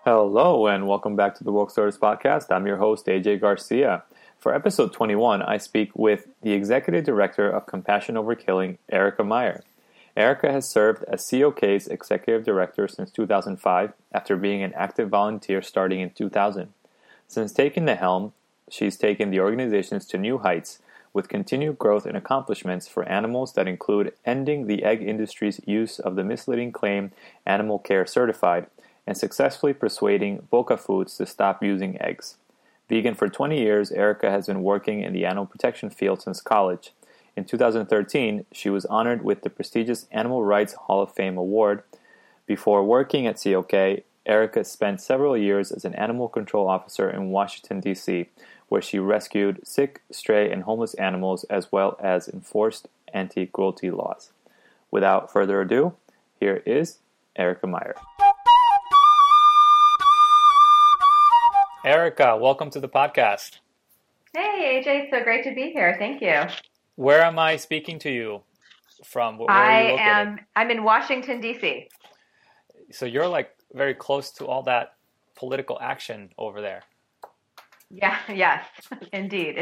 Hello, and welcome back to the Woke Stories Podcast. I'm your host, AJ Garcia. For episode 21, I speak with the Executive Director of Compassion Over Killing, Erica Meyer. Erica has served as COK's Executive Director since 2005, after being an active volunteer starting in 2000. Since taking the helm, she's taken the organizations to new heights, with continued growth and accomplishments for animals that include ending the egg industry's use of the misleading claim Animal Care Certified, and successfully persuading Boca Foods to stop using eggs. Vegan for 20 years, Erica has been working in the animal protection field since college. In 2013, she was honored with the prestigious Animal Rights Hall of Fame award. Before working at COK, Erica spent several years as an animal control officer in Washington, D.C., where she rescued sick, stray, and homeless animals as well as enforced anti-cruelty laws. Without further ado, here is Erica Meyer. Erica, welcome to the podcast. Hey, AJ, it's so great to be here. Thank you. Where am I speaking to you from? Where are you located? I'm in Washington, D.C. So you're like very close to all that political action over there. Yeah, yes, indeed.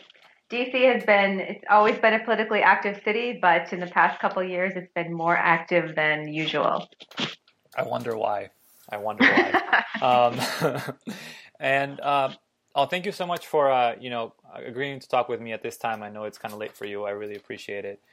It's always been a politically active city, but in the past couple of years, it's been more active than usual. I wonder why. Thank you so much for agreeing to talk with me at this time. I know it's kind of late for you. I really appreciate it.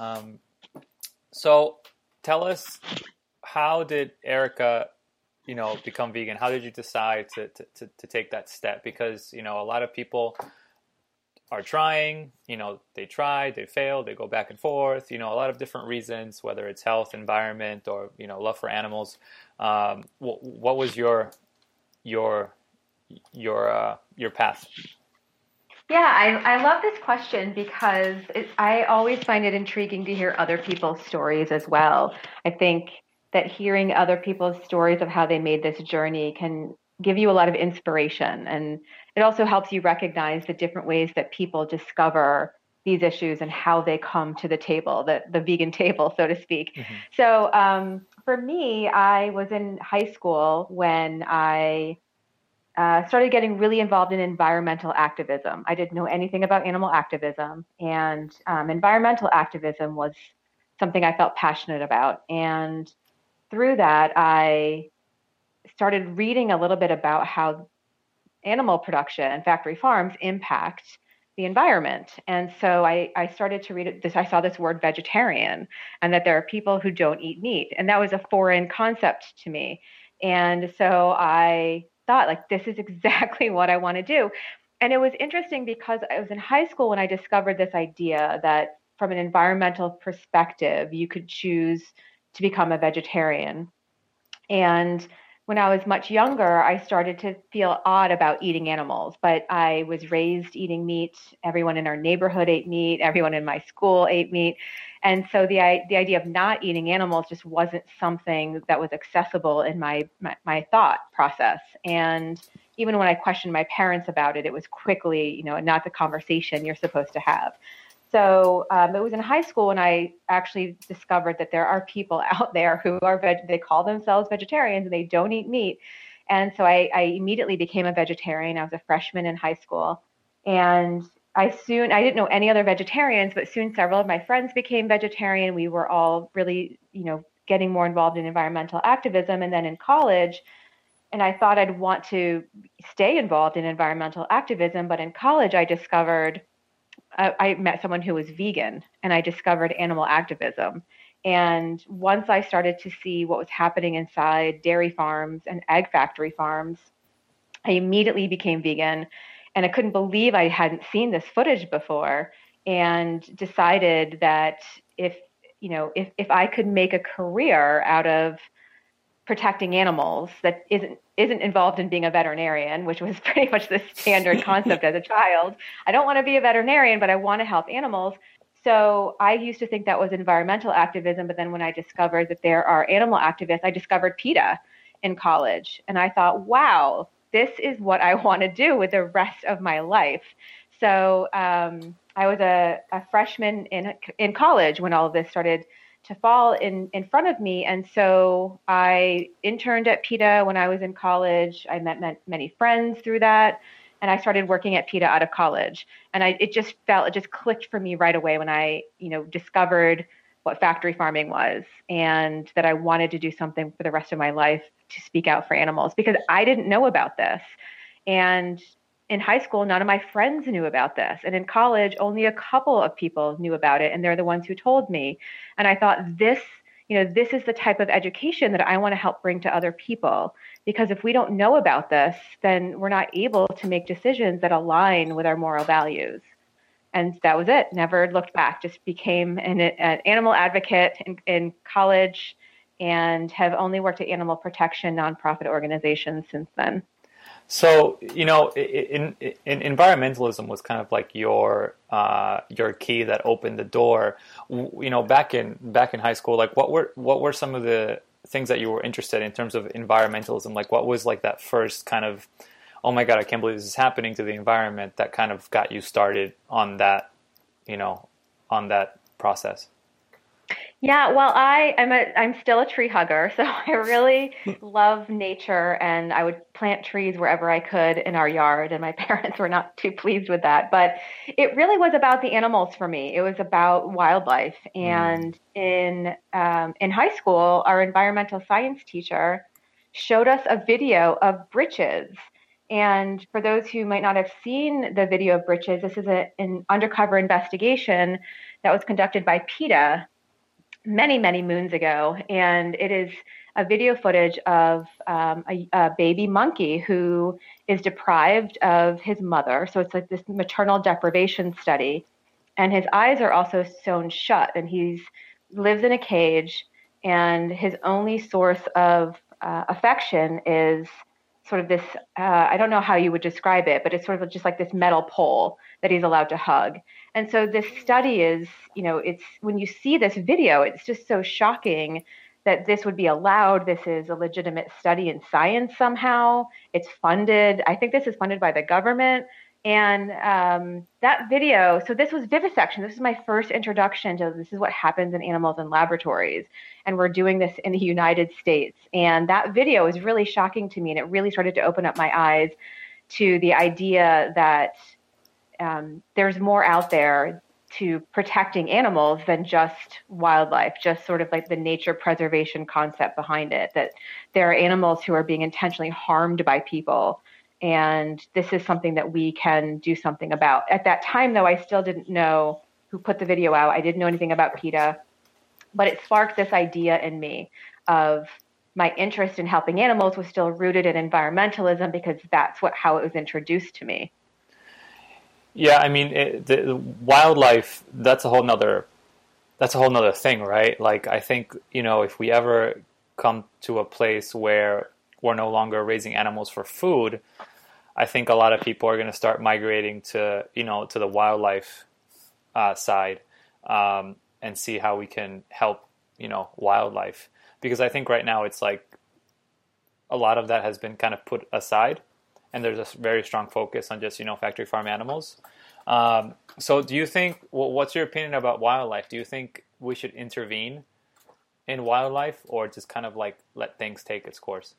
So tell us, how did Erica, become vegan? How did you decide to take that step? Because a lot of people are trying. They try, they fail, they go back and forth. A lot of different reasons, whether it's health, environment, or love for animals. What was your path? Yeah, I love this question because I always find it intriguing to hear other people's stories as well. I think that hearing other people's stories of how they made this journey can give you a lot of inspiration. And it also helps you recognize the different ways that people discover these issues and how they come to the table, the vegan table, so to speak. Mm-hmm. So for me, I was in high school when I started getting really involved in environmental activism. I didn't know anything about animal activism, and environmental activism was something I felt passionate about. And through that, I started reading a little bit about how animal production and factory farms impact the environment. And so I started to read this. I saw this word vegetarian, and that there are people who don't eat meat. And that was a foreign concept to me. And so I thought, like, this is exactly what I want to do. And it was interesting because I was in high school when I discovered this idea that from an environmental perspective, you could choose to become a vegetarian. And when I was much younger, I started to feel odd about eating animals, but I was raised eating meat. Everyone in our neighborhood ate meat. Everyone in my school ate meat. And so the idea of not eating animals just wasn't something that was accessible in my thought process. And even when I questioned my parents about it, it was quickly, not the conversation you're supposed to have. So it was in high school when I actually discovered that there are people out there who are they call themselves vegetarians and they don't eat meat. And so I immediately became a vegetarian. I was a freshman in high school. And I didn't know any other vegetarians, but soon several of my friends became vegetarian. We were all really, getting more involved in environmental activism. And then in college, and I thought I'd want to stay involved in environmental activism. But in college, I discovered I met someone who was vegan, and I discovered animal activism. And once I started to see what was happening inside dairy farms and egg factory farms, I immediately became vegan. And I couldn't believe I hadn't seen this footage before, and decided that if I could make a career out of protecting animals that isn't involved in being a veterinarian, which was pretty much the standard concept as a child. I don't want to be a veterinarian, but I want to help animals. So I used to think that was environmental activism. But then when I discovered that there are animal activists, I discovered PETA in college. And I thought, wow, this is what I want to do with the rest of my life. So I was a freshman in college when all of this started to fall in front of me. And so I interned at PETA when I was in college. I met many friends through that. And I started working at PETA out of college. And it just clicked for me right away when I, discovered what factory farming was and that I wanted to do something for the rest of my life to speak out for animals because I didn't know about this. And in high school, none of my friends knew about this. And in college, only a couple of people knew about it. And they're the ones who told me. And I thought this is the type of education that I want to help bring to other people. Because if we don't know about this, then we're not able to make decisions that align with our moral values. And that was it. Never looked back. Just became an animal advocate in college and have only worked at animal protection nonprofit organizations since then. So, in environmentalism was kind of like your key that opened the door. Back in high school, like what were some of the things that you were interested in terms of environmentalism? Like what was like that first kind of, oh my God, I can't believe this is happening to the environment that kind of got you started on that, on that process? Yeah, well, I'm still a tree hugger, so I really love nature, and I would plant trees wherever I could in our yard, and my parents were not too pleased with that. But it really was about the animals for me. It was about wildlife, and in high school, our environmental science teacher showed us a video of britches. And for those who might not have seen the video of britches, this is an undercover investigation that was conducted by PETA many, many moons ago. And it is a video footage of a baby monkey who is deprived of his mother. So it's like this maternal deprivation study. And his eyes are also sewn shut. And he lives in a cage. And his only source of affection is sort of this, I don't know how you would describe it, but it's sort of just like this metal pole that he's allowed to hug. And so this study is, it's when you see this video, it's just so shocking that this would be allowed. This is a legitimate study in science somehow. It's funded. I think this is funded by the government. And that video, so this was vivisection. This is my first introduction to this is what happens in animals in laboratories. And we're doing this in the United States. And that video is really shocking to me. And it really started to open up my eyes to the idea that there's more out there to protecting animals than just wildlife, just sort of like the nature preservation concept behind it, that there are animals who are being intentionally harmed by people. And this is something that we can do something about. At that time, though, I still didn't know who put the video out. I didn't know anything about PETA, but it sparked this idea in me of my interest in helping animals was still rooted in environmentalism because that's how it was introduced to me. Yeah, I mean, the wildlife, that's a whole nother thing, right? Like, I think, if we ever come to a place where we're no longer raising animals for food, I think a lot of people are going to start migrating to, to the wildlife side and see how we can help, wildlife. Because I think right now it's like a lot of that has been kind of put aside. And there's a very strong focus on just, factory farm animals. So do you think, what's your opinion about wildlife? Do you think we should intervene in wildlife or just kind of like let things take its course?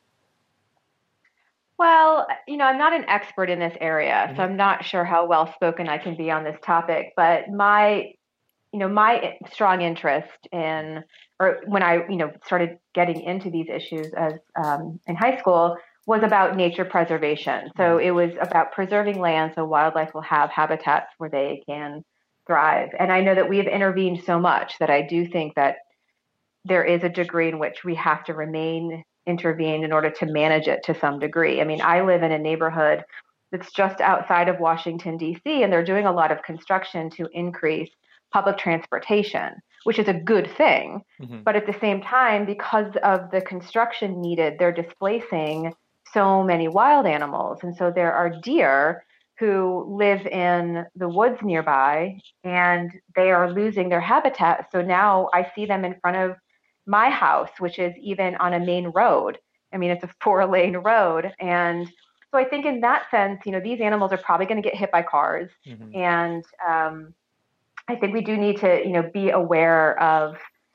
Well, I'm not an expert in this area, so I'm not sure how well spoken I can be on this topic, but my strong interest or when I, started getting into these issues as in high school was about nature preservation. So it was about preserving land so wildlife will have habitats where they can thrive. And I know that we have intervened so much that I do think that there is a degree in which we have to remain intervened in order to manage it to some degree. I mean, I live in a neighborhood that's just outside of Washington, D.C., and they're doing a lot of construction to increase public transportation, which is a good thing. Mm-hmm. But at the same time, because of the construction needed, they're displacing so many wild animals. And so there are deer who live in the woods nearby and they are losing their habitat. So now I see them in front of my house, which is even on a main road. I mean, it's a 4-lane road. And so I think in that sense, these animals are probably going to get hit by cars. Mm-hmm. And I think we do need to, be aware of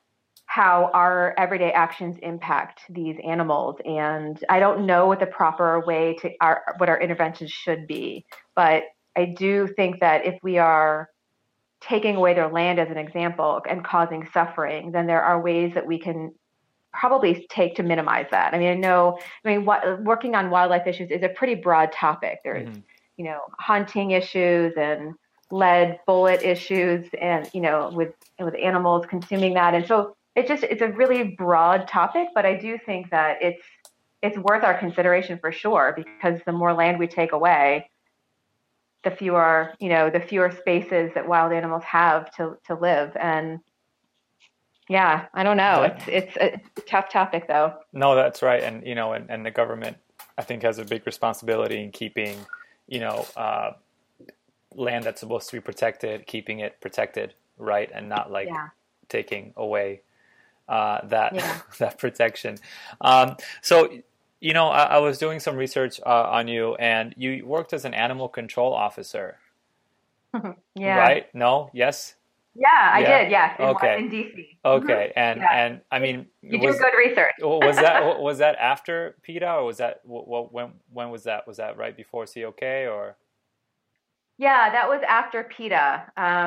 how our everyday actions impact these animals. And I don't know what the proper way to what our interventions should be, but I do think that if we are taking away their land as an example and causing suffering, then there are ways that we can probably take to minimize that. Working on wildlife issues is a pretty broad topic. There's, hunting issues and lead bullet issues and, with animals consuming that. And so it's a really broad topic, but I do think that it's worth our consideration for sure, because the more land we take away, the fewer spaces that wild animals have to live. And yeah, I don't know. It's a tough topic though. No, that's right. And, and the government, I think, has a big responsibility in keeping, land that's supposed to be protected, keeping it protected, right? And not taking away that protection. So, I was doing some research on you, and you worked as an animal control officer. Yeah. Right? No? Yes? Yeah, I did. Yes. Okay. In DC. Okay. And I mean, you do good research. was that after PETA, or was that when was that? Was that right before COK, or? Yeah, that was after PETA.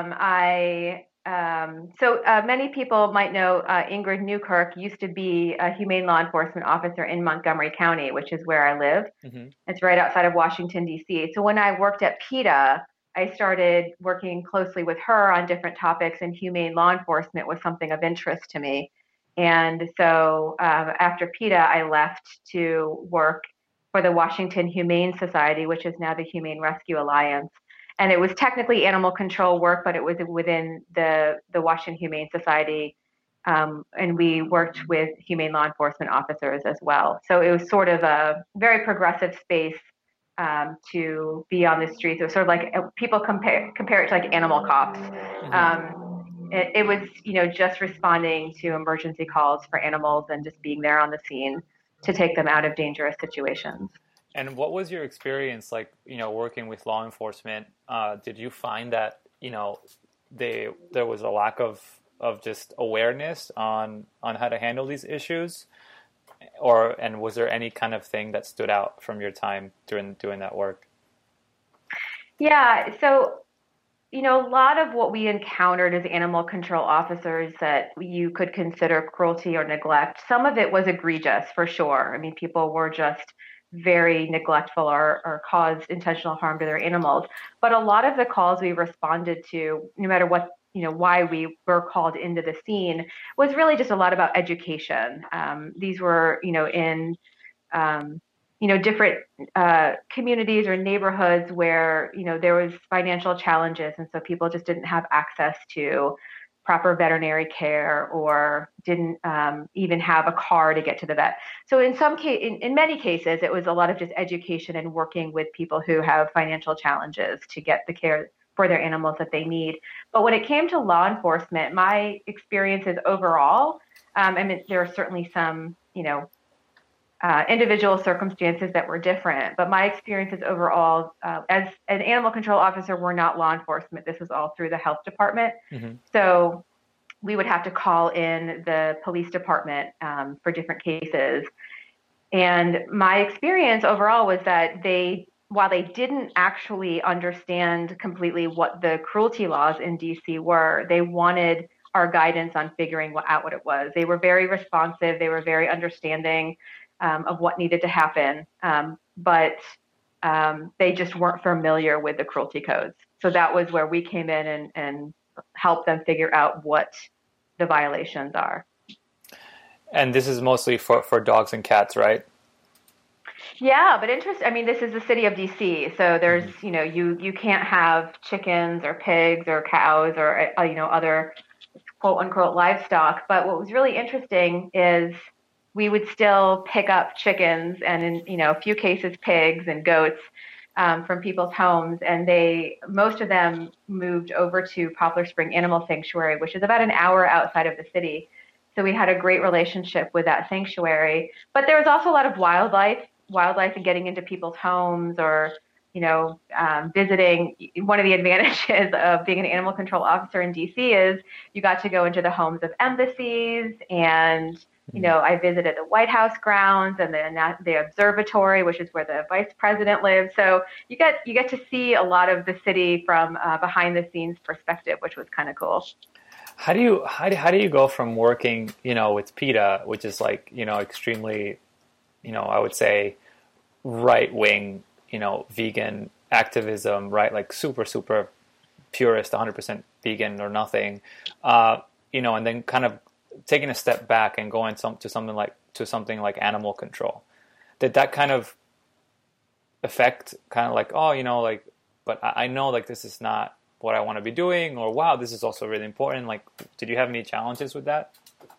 Many people might know Ingrid Newkirk used to be a humane law enforcement officer in Montgomery County, which is where I live. Mm-hmm. It's right outside of Washington, D.C. So when I worked at PETA, I started working closely with her on different topics, and humane law enforcement was something of interest to me. And so after PETA, I left to work for the Washington Humane Society, which is now the Humane Rescue Alliance. And it was technically animal control work, but it was within the Washington Humane Society. And we worked with humane law enforcement officers as well. So it was sort of a very progressive space to be on the streets. It was sort of like people compare it to like animal cops. It was, just responding to emergency calls for animals and just being there on the scene to take them out of dangerous situations. And what was your experience like, working with law enforcement? Did you find that, there was a lack of just awareness on how to handle these issues? And was there any kind of thing that stood out from your time doing that work? Yeah. So, a lot of what we encountered as animal control officers that you could consider cruelty or neglect, some of it was egregious for sure. I mean, people were just very neglectful or caused intentional harm to their animals. But a lot of the calls we responded to, no matter what, why we were called into the scene, was really just a lot about education. These were, in different communities or neighborhoods where, there was financial challenges. And so people just didn't have access to proper veterinary care, or didn't even have a car to get to the vet. So in many cases, it was a lot of just education and working with people who have financial challenges to get the care for their animals that they need. But when it came to law enforcement, my experiences overall, there are certainly some, individual circumstances that were different, but my experiences overall, as an animal control officer, were not law enforcement. This was all through the health department. Mm-hmm. So we would have to call in the police department for different cases. And my experience overall was that while they didn't actually understand completely what the cruelty laws in DC were, they wanted our guidance on figuring out what it was. They were very responsive. They were very understanding of what needed to happen, but they just weren't familiar with the cruelty codes. So that was where we came in and helped them figure out what the violations are. And this is mostly for dogs and cats, right? Yeah, but this is the city of DC, so there's, you can't have chickens or pigs or cows or, other quote unquote livestock. But what was really interesting is we would still pick up chickens and, in a few cases, pigs and goats from people's homes. And most of them moved over to Poplar Spring Animal Sanctuary, which is about an hour outside of the city. So we had a great relationship with that sanctuary. But there was also a lot of wildlife and getting into people's homes or visiting, one of the advantages of being an animal control officer in DC is you got to go into the homes of embassies, and I visited the White House grounds and the observatory, which is where the vice president lives. So you get to see a lot of the city from behind the scenes perspective, which was kind of cool. How do you go from working, with PETA, which is like, extremely, I would say right wing, vegan activism, right? Like super, super purist, 100% vegan or nothing, and then kind of taking a step back and going to something like animal control. Did that kind of affect kind of like, but I know like this is not what I want to be doing, or wow, this is also really important. Like, did you have any challenges with that?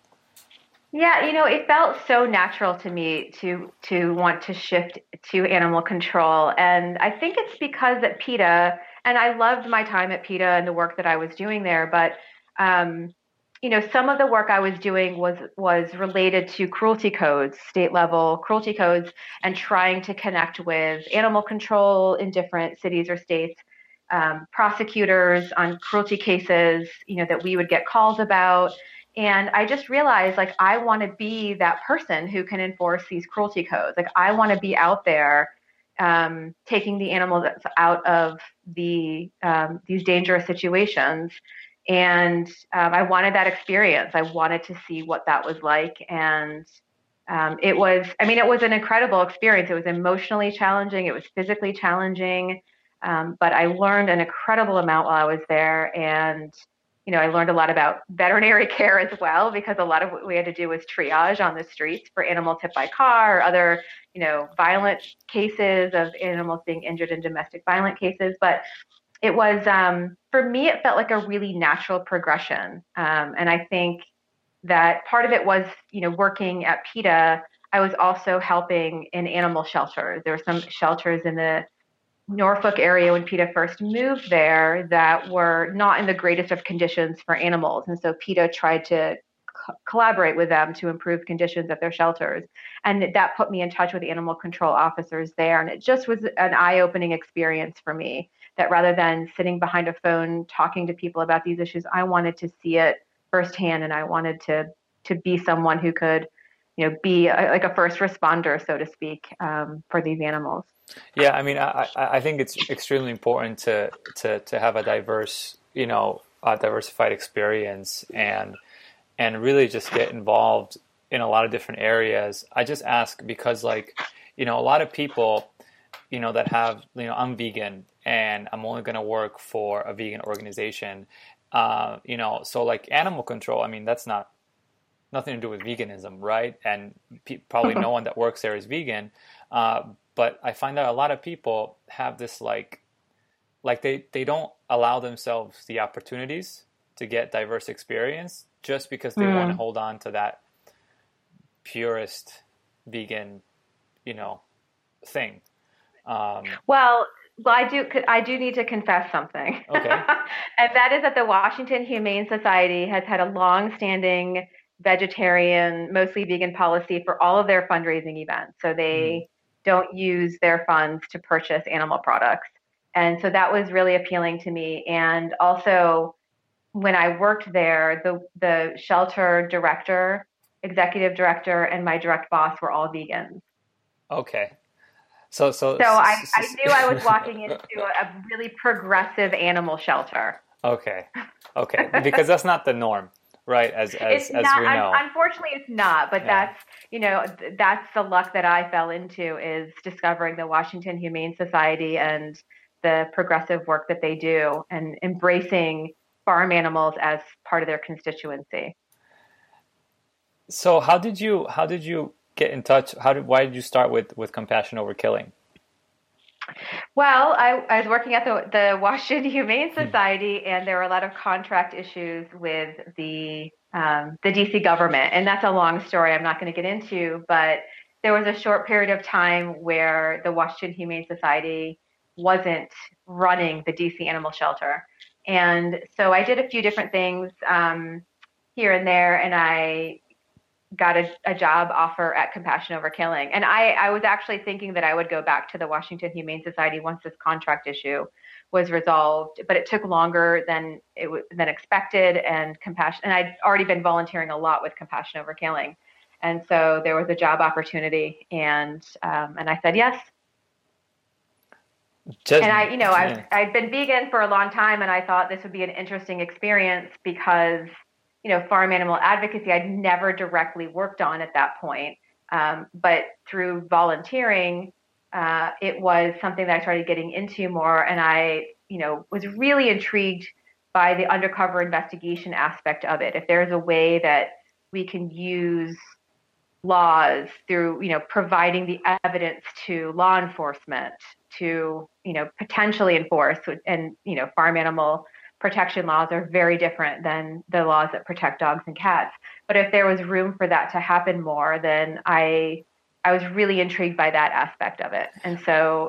Yeah, it felt so natural to me to want to shift to animal control. And I think it's because at PETA, and I loved my time at PETA and the work that I was doing there, but some of the work I was doing was related to cruelty codes, state level cruelty codes, and trying to connect with animal control in different cities or states, prosecutors on cruelty cases, that we would get calls about. And I just realized, like, I want to be that person who can enforce these cruelty codes. Like, I want to be out there taking the animals out of these dangerous situations. And I wanted that experience. I wanted to see what that was like. And it was an incredible experience. It was emotionally challenging. It was physically challenging. But I learned an incredible amount while I was there. And I learned a lot about veterinary care as well, because a lot of what we had to do was triage on the streets for animals hit by car or other, violent cases of animals being injured in domestic violent cases. But it was, for me, it felt like a really natural progression. And I think that part of it was, working at PETA, I was also helping in animal shelters. There were some shelters in the Norfolk area when PETA first moved there that were not in the greatest of conditions for animals. And so PETA tried to collaborate with them to improve conditions at their shelters. And that put me in touch with animal control officers there. And it just was an eye-opening experience for me, that rather than sitting behind a phone talking to people about these issues, I wanted to see it firsthand. And I wanted to be someone who could, be like a first responder, so to speak, for these animals. Yeah, I mean, I think it's extremely important to have a diverse, a diversified experience, and really just get involved in a lot of different areas. I just ask because, like, a lot of people, that have, I'm vegan and I'm only going to work for a vegan organization, so like animal control, I mean, that's nothing to do with veganism, right? And probably no one that works there is vegan. But I find that a lot of people have this like they don't allow themselves the opportunities to get diverse experience just because they want to hold on to that purist vegan, thing. Well, I do need to confess something. Okay. And that is that the Washington Humane Society has had a long-standing vegetarian, mostly vegan policy for all of their fundraising events. So they don't use their funds to purchase animal products. And so that was really appealing to me. And also, when I worked there, the shelter director, executive director, and my direct boss were all vegans. Okay. So I knew I was walking into a really progressive animal shelter. Okay. Because that's not the norm. Right, as we know. Unfortunately, it's not. But that's the luck that I fell into, is discovering the Washington Humane Society and the progressive work that they do, and embracing farm animals as part of their constituency. So how did you get in touch? Why did you start with Compassion Over Killing? Well, I was working at the Washington Humane Society, and there were a lot of contract issues with the DC government, and that's a long story I'm not going to get into. But there was a short period of time where the Washington Humane Society wasn't running the DC animal shelter, and so I did a few different things here and there, and I got a job offer at Compassion Over Killing. And I was actually thinking that I would go back to the Washington Humane Society once this contract issue was resolved, but it took longer than than expected. And I'd already been volunteering a lot with Compassion Over Killing. And so there was a job opportunity, and I said yes. I've been vegan for a long time, and I thought this would be an interesting experience because, farm animal advocacy, I'd never directly worked on at that point. But through volunteering, it was something that I started getting into more. And I, was really intrigued by the undercover investigation aspect of it. If there's a way that we can use laws through, providing the evidence to law enforcement to, potentially enforce, and, farm animal protection laws are very different than the laws that protect dogs and cats. But if there was room for that to happen more, then I was really intrigued by that aspect of it. And so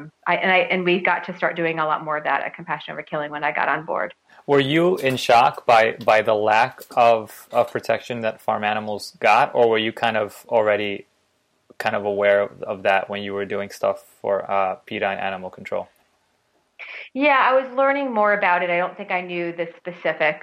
we got to start doing a lot more of that at Compassion Over Killing when I got on board. Were you in shock by the lack of protection that farm animals got, or were you already aware of that when you were doing stuff for P9 Animal Control? Yeah, I was learning more about it. I don't think I knew the specifics,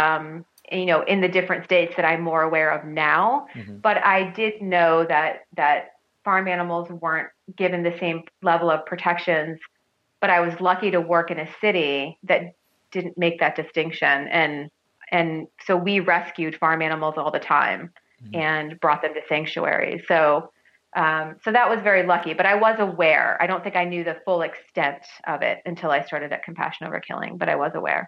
in the different states that I'm more aware of now. Mm-hmm. But I did know that farm animals weren't given the same level of protections. But I was lucky to work in a city that didn't make that distinction. And so we rescued farm animals all the time, mm-hmm. and brought them to sanctuaries. So that was very lucky, but I was aware. I don't think I knew the full extent of it until I started at Compassion Over Killing, but I was aware.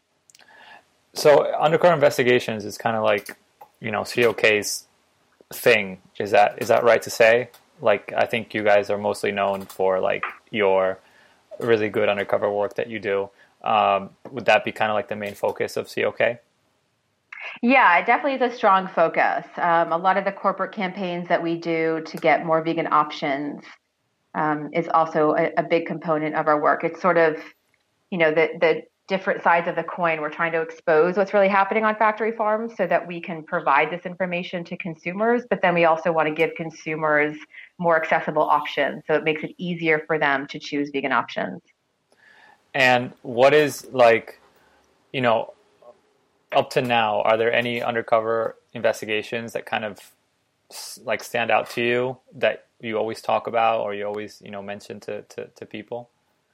So undercover investigations is kind of like, COK's thing. Is that right to say? Like, I think you guys are mostly known for like your really good undercover work that you do. Would that be kind of like the main focus of COK? Yeah, it definitely is a strong focus. A lot of the corporate campaigns that we do to get more vegan options is also a big component of our work. It's sort of, the different sides of the coin. We're trying to expose what's really happening on factory farms so that we can provide this information to consumers, but then we also want to give consumers more accessible options. So it makes it easier for them to choose vegan options. And what is up to now, are there any undercover investigations that kind of like stand out to you that you always talk about or you always, mention to people?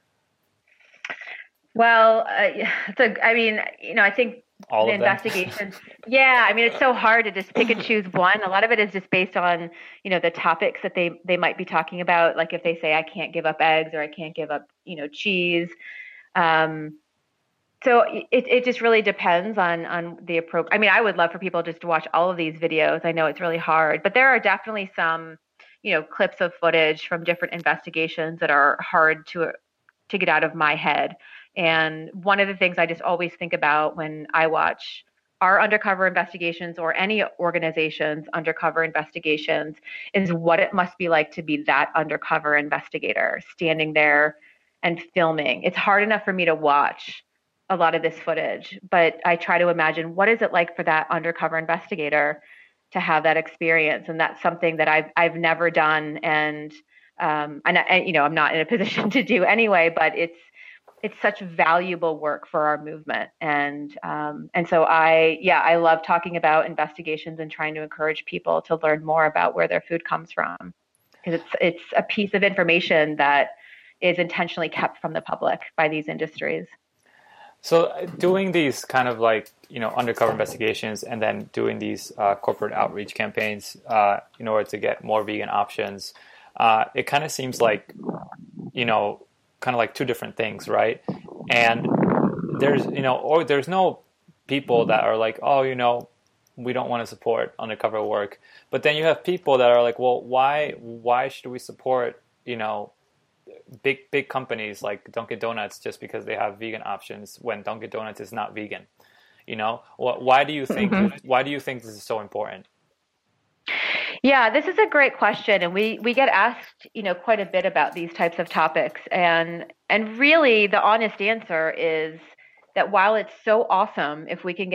Well, I think all the investigations. Yeah, it's so hard to just pick and choose one. A lot of it is just based on, the topics that they might be talking about. Like if they say I can't give up eggs or I can't give up, cheese. So it just really depends on the approach. I would love for people just to watch all of these videos. I know it's really hard, but there are definitely some, clips of footage from different investigations that are hard to get out of my head. And one of the things I just always think about when I watch our undercover investigations or any organization's undercover investigations is what it must be like to be that undercover investigator standing there and filming. It's hard enough for me to watch a lot of this footage, but I try to imagine what is it like for that undercover investigator to have that experience. And that's something that I've never done. And I'm not in a position to do anyway, but it's such valuable work for our movement. And so I love talking about investigations and trying to encourage people to learn more about where their food comes from. Because it's a piece of information that is intentionally kept from the public by these industries. So doing these kind of like, undercover investigations and then doing these corporate outreach campaigns in order to get more vegan options, it kind of seems like, kind of like two different things, right? And there's, there's no people that are like, oh, we don't want to support undercover work. But then you have people that are like, well, why should we support, big companies like Dunkin' Donuts just because they have vegan options when Dunkin' Donuts is not vegan? Why do you think this is so important? Yeah, this is a great question, and we get asked, quite a bit about these types of topics, and really the honest answer is that while it's so awesome if we can get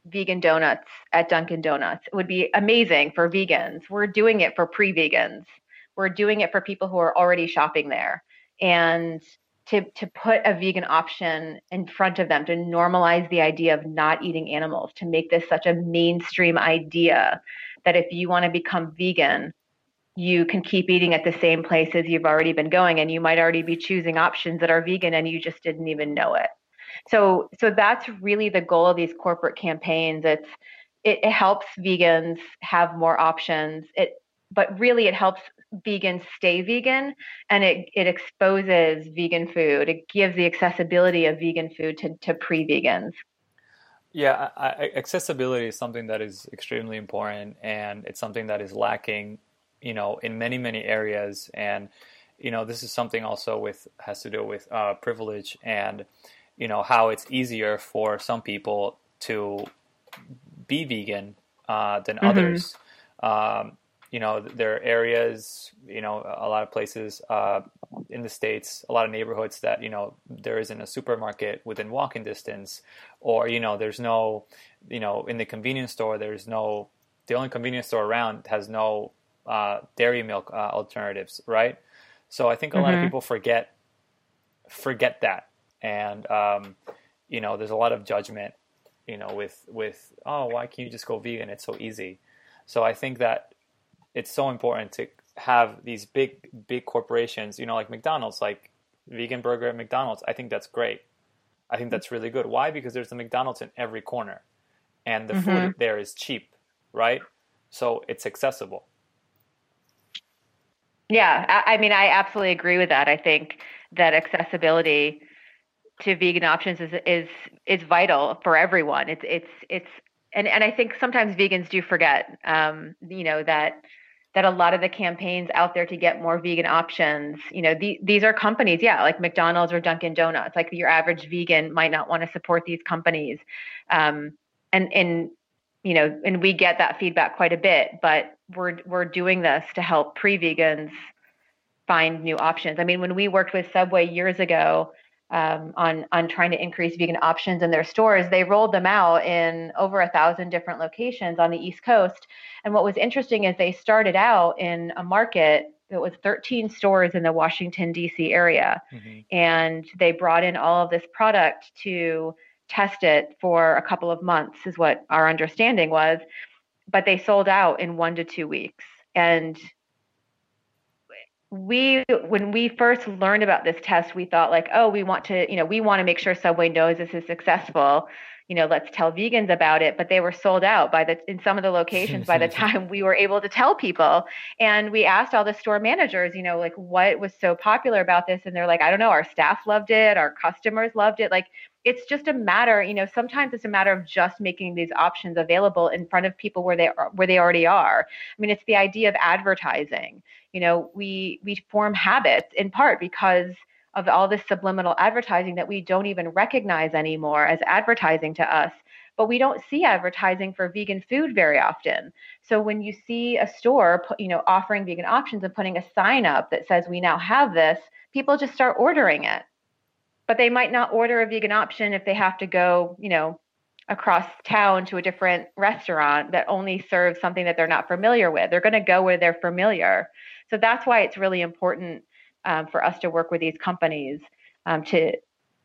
vegan donuts at Dunkin' Donuts. It would be amazing for vegans. We're doing it for pre-vegans. We're doing it for people who are already shopping there. And to put a vegan option in front of them, to normalize the idea of not eating animals, to make this such a mainstream idea that if you want to become vegan, you can keep eating at the same places you've already been going, and you might already be choosing options that are vegan and you just didn't even know it. So that's really the goal of these corporate campaigns. It helps vegans have more options. But really it helps vegans stay vegan, and it exposes vegan food. It gives the accessibility of vegan food to pre-vegans. Yeah, accessibility is something that is extremely important, and it's something that is lacking, in many, many areas. And, this is something also has to do with privilege and, how it's easier for some people to be vegan than others. There are areas, a lot of places in the States, a lot of neighborhoods that, there isn't a supermarket within walking distance, or, there's no, in the convenience store, the only convenience store around has no dairy milk alternatives, right? So I think a lot of people forget that. And, there's a lot of judgment, with, oh, why can't you just go vegan? It's so easy. So I think that it's so important to have these big corporations, like McDonald's, like vegan burger at McDonald's. I think that's great. I think that's really good. Why? Because there's a McDonald's in every corner, and the food there is cheap, right? So it's accessible. Yeah, I mean, I absolutely agree with that. I think that accessibility to vegan options is vital for everyone. And I think sometimes vegans do forget, that a lot of the campaigns out there to get more vegan options, these are companies, yeah, like McDonald's or Dunkin' Donuts. Like your average vegan might not want to support these companies, and we get that feedback quite a bit. But we're doing this to help pre-vegans find new options. I mean, when we worked with Subway years ago, on trying to increase vegan options in their stores, they rolled them out in over 1,000 different locations on the East Coast. And what was interesting is they started out in a market that was 13 stores in the Washington, D.C. area. And they brought in all of this product to test it for a couple of months, is what our understanding was. But they sold out in 1 to 2 weeks. And when we first learned about this test, we thought like, oh, we want to make sure Subway knows this is successful. Let's tell vegans about it. But they were sold out in some of the locations by the time we were able to tell people. And we asked all the store managers, like what was so popular about this? And they're like, I don't know, our staff loved it, our customers loved it. Like, it's just a matter, sometimes it's a matter of just making these options available in front of people where they already are. I mean, it's the idea of advertising. We form habits in part because of all this subliminal advertising that we don't even recognize anymore as advertising to us. But we don't see advertising for vegan food very often. So when you see a store, offering vegan options and putting a sign up that says we now have this, people just start ordering it. But they might not order a vegan option if they have to go, across town to a different restaurant that only serves something that they're not familiar with. They're going to go where they're familiar. So that's why it's really important for us to work with these companies to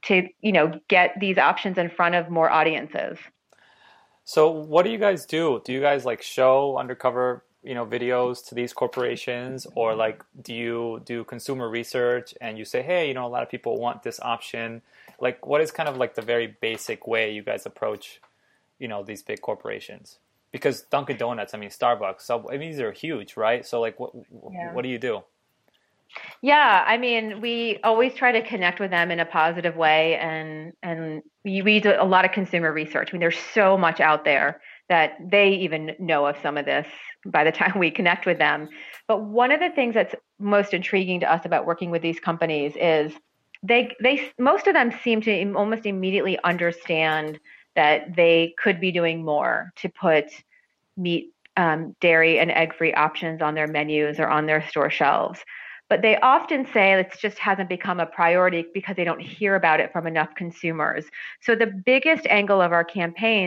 get these options in front of more audiences. So what do you guys do? Do you guys like show undercover videos to these corporations, or like do you do consumer research and you say, hey, a lot of people want this option? Like, what is kind of like the very basic way you guys approach these big corporations? Because Dunkin' Donuts, I mean, Starbucks, Subway, these are huge, right? So like what do you do? Yeah, I mean, we always try to connect with them in a positive way, and we do a lot of consumer research. I mean, there's so much out there that they even know of some of this by the time we connect with them. But one of the things that's most intriguing to us about working with these companies is they most of them seem to almost immediately understand that they could be doing more to put meat, dairy, and egg-free options on their menus or on their store shelves. But they often say it just hasn't become a priority because they don't hear about it from enough consumers. So the biggest angle of our campaigns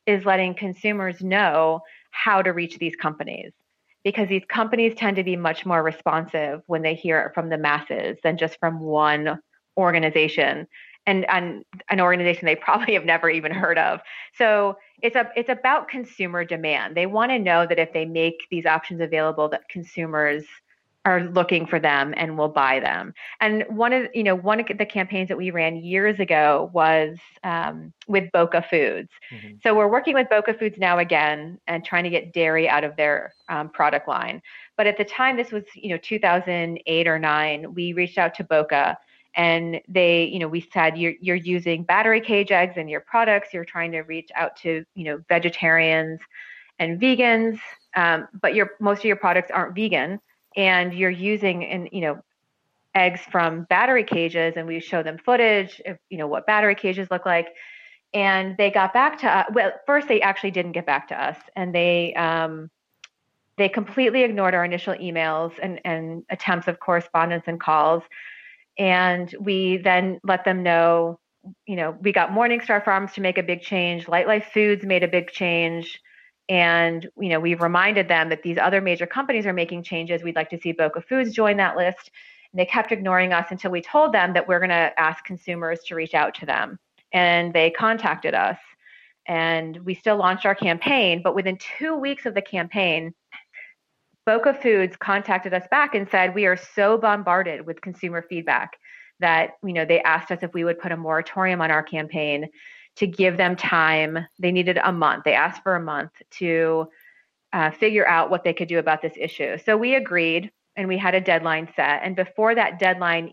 is letting consumers know how to reach these companies, because these companies tend to be much more responsive when they hear it from the masses than just from one organization, and an organization they probably have never even heard of. So it's about consumer demand. They want to know that if they make these options available, that consumers are looking for them and will buy them. And one of the campaigns that we ran years ago was with Boca Foods. Mm-hmm. So we're working with Boca Foods now again and trying to get dairy out of their product line. But at the time, this was 2008 or 9, we reached out to Boca. And we said, you're using battery cage eggs in your products. You're trying to reach out to, vegetarians and vegans, but most of your products aren't vegan, and you're using eggs from battery cages. And we show them footage of what battery cages look like. And they got back to us. Well, first they actually didn't get back to us, and they completely ignored our initial emails and attempts of correspondence and calls. And we then let them know, we got Morningstar Farms to make a big change. Light Life Foods made a big change. And, we've reminded them that these other major companies are making changes. We'd like to see Boca Foods join that list. And they kept ignoring us until we told them that we're going to ask consumers to reach out to them. And they contacted us. And we still launched our campaign. But within 2 weeks of the campaign, Boca Foods contacted us back and said, we are so bombarded with consumer feedback that, they asked us if we would put a moratorium on our campaign to give them time. They needed a month. They asked for a month to figure out what they could do about this issue. So we agreed, and we had a deadline set. And before that deadline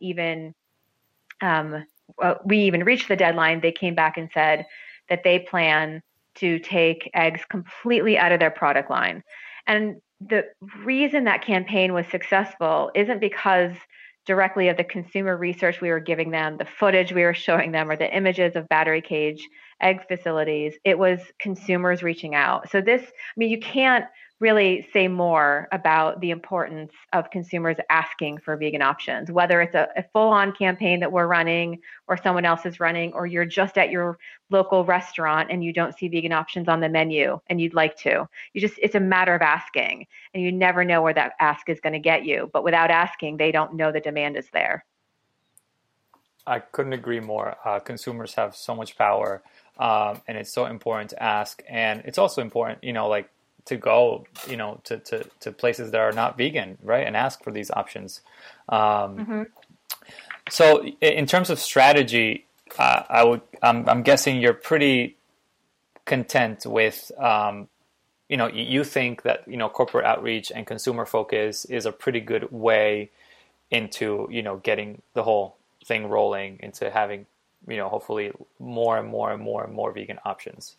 we even reached the deadline, they came back and said that they plan to take eggs completely out of their product line. And the reason that campaign was successful isn't because directly of the consumer research we were giving them, the footage we were showing them, or the images of battery cage egg facilities. It was consumers reaching out. So you can't really say more about the importance of consumers asking for vegan options, whether it's a full-on campaign that we're running or someone else is running, or you're just at your local restaurant and you don't see vegan options on the menu and you'd like to. It's a matter of asking, and you never know where that ask is going to get you. But without asking, they don't know the demand is there. I couldn't agree more. Consumers have so much power, and it's so important to ask. And it's also important, to go, to places that are not vegan, right, and ask for these options. Mm-hmm. So, in terms of strategy, I'm guessing you're pretty content with, you think that corporate outreach and consumer focus is a pretty good way into getting the whole thing rolling into having hopefully more and more and more and more vegan options.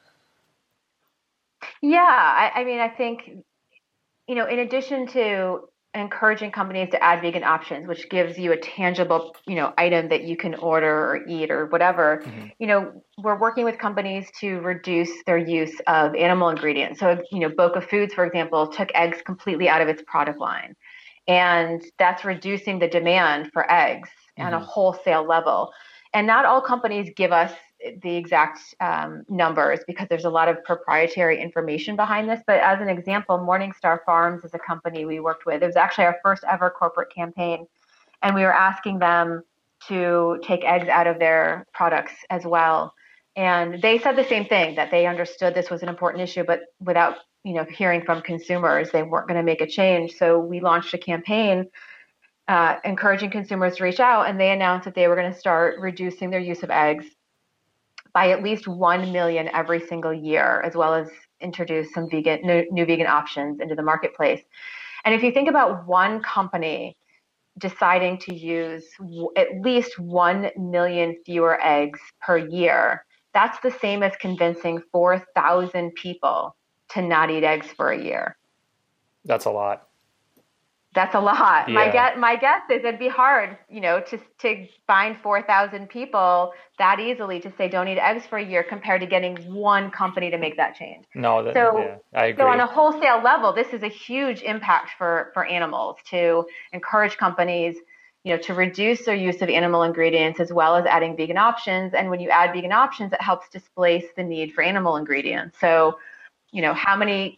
Yeah, I think, in addition to encouraging companies to add vegan options, which gives you a tangible, item that you can order or eat or whatever, mm-hmm. We're working with companies to reduce their use of animal ingredients. So, Boca Foods, for example, took eggs completely out of its product line. And that's reducing the demand for eggs mm-hmm. on a wholesale level. And not all companies give us the exact numbers, because there's a lot of proprietary information behind this. But as an example, Morningstar Farms is a company we worked with. It was actually our first ever corporate campaign. And we were asking them to take eggs out of their products as well. And they said the same thing, that they understood this was an important issue, but without hearing from consumers, they weren't going to make a change. So we launched a campaign encouraging consumers to reach out, and they announced that they were going to start reducing their use of eggs by at least 1 million every single year, as well as introduce some new vegan options into the marketplace. And if you think about one company deciding to use at least 1 million fewer eggs per year, that's the same as convincing 4,000 people to not eat eggs for a year. That's a lot. That's a lot. Yeah. My guess is it'd be hard, to find 4,000 people that easily to say don't eat eggs for a year, compared to getting one company to make that change. No, I agree. So on a wholesale level, this is a huge impact for animals, to encourage companies to reduce their use of animal ingredients as well as adding vegan options. And when you add vegan options, it helps displace the need for animal ingredients. So, how many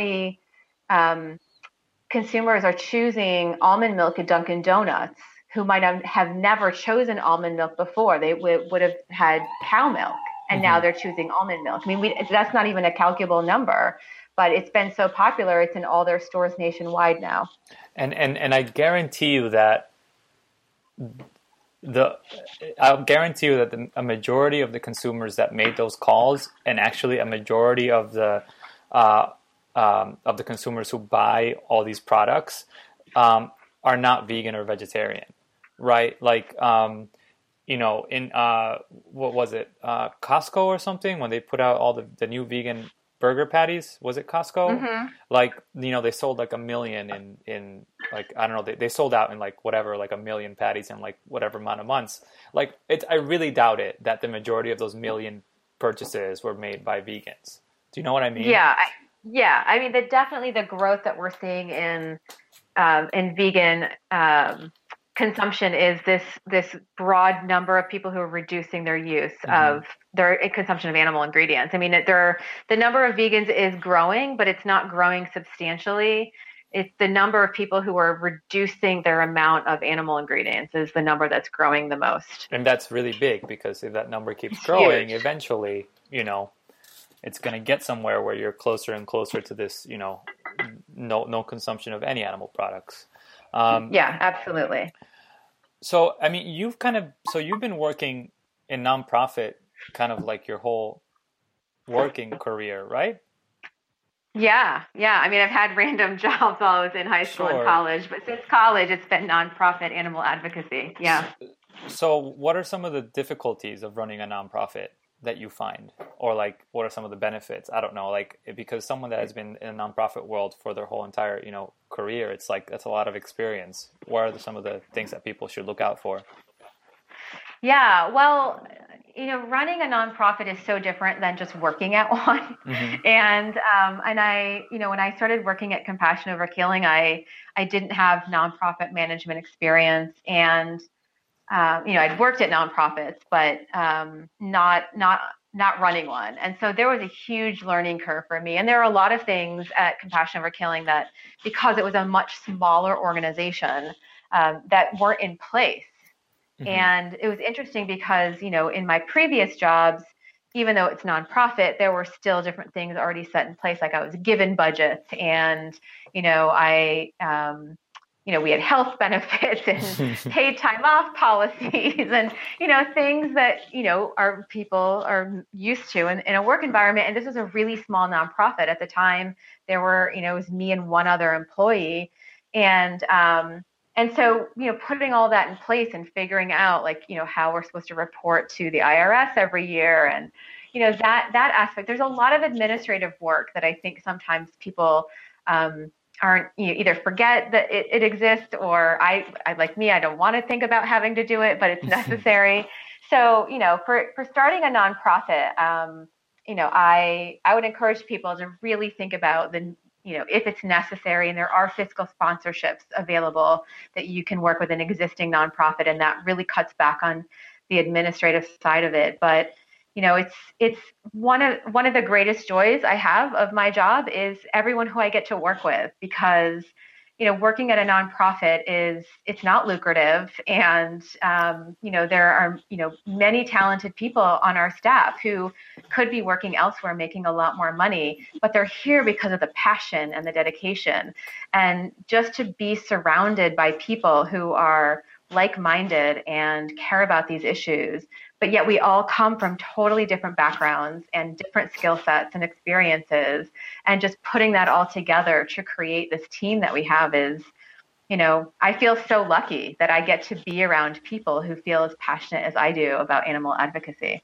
consumers are choosing almond milk at Dunkin' Donuts who might have never chosen almond milk before? They would have had cow milk, and now they're choosing almond milk. I mean, that's not even a calculable number, but it's been so popular, it's in all their stores nationwide now. And I guarantee you that a majority of the consumers that made those calls, and actually a majority of the consumers who buy all these products are not vegan or vegetarian, right? Like, in what was it, Costco or something, when they put out all the new vegan burger patties, was it Costco? Mm-hmm. Like, they sold like 1 million in like, I don't know, they sold out in like whatever, like 1 million patties in like whatever amount of months. Like, I really doubt it that the majority of those million purchases were made by vegans. Do you know what I mean? Yeah. I mean, definitely the growth that we're seeing in vegan consumption is this broad number of people who are reducing their use of their consumption of animal ingredients. I mean, the number of vegans is growing, but it's not growing substantially. It's the number of people who are reducing their amount of animal ingredients is the number that's growing the most. And that's really big, because if that number keeps growing, eventually, it's going to get somewhere where you're closer and closer to this, no consumption of any animal products. Yeah, absolutely. So, I mean, you've been working in nonprofit kind of like your whole working career, right? Yeah. I mean, I've had random jobs while I was in high school and college, but since college, it's been nonprofit animal advocacy. Yeah. So what are some of the difficulties of running a nonprofit that you find? Or like, what are some of the benefits? I don't know, like, because someone that has been in a nonprofit world for their whole entire, career, it's like, that's a lot of experience. What are some of the things that people should look out for? Yeah, well, running a nonprofit is so different than just working at one. Mm-hmm. And I, when I started working at Compassion Over Killing, I didn't have nonprofit management experience, and I'd worked at nonprofits, but not running one. And so there was a huge learning curve for me. And there are a lot of things at Compassion Over Killing that, because it was a much smaller organization, that weren't in place. Mm-hmm. And it was interesting because, in my previous jobs, even though it's nonprofit, there were still different things already set in place. Like I was given budgets, and, we had health benefits and paid time off policies and, things that, our people are used to in a work environment. And this was a really small nonprofit at the time. There were, it was me and one other employee. And so, putting all that in place and figuring out like, how we're supposed to report to the IRS every year, and, that aspect, there's a lot of administrative work that I think sometimes people, aren't, either forget that it exists, or I like me, I don't want to think about having to do it, but it's necessary. So, for starting a nonprofit, I would encourage people to really think about if it's necessary, and there are fiscal sponsorships available that you can work with an existing nonprofit, and that really cuts back on the administrative side of it. But it's one of the greatest joys I have of my job is everyone who I get to work with, because working at a nonprofit it's not lucrative, and there are many talented people on our staff who could be working elsewhere making a lot more money, but they're here because of the passion and the dedication, and just to be surrounded by people who are like-minded and care about these issues, but yet we all come from totally different backgrounds and different skill sets and experiences, and just putting that all together to create this team that we have is, I feel so lucky that I get to be around people who feel as passionate as I do about animal advocacy.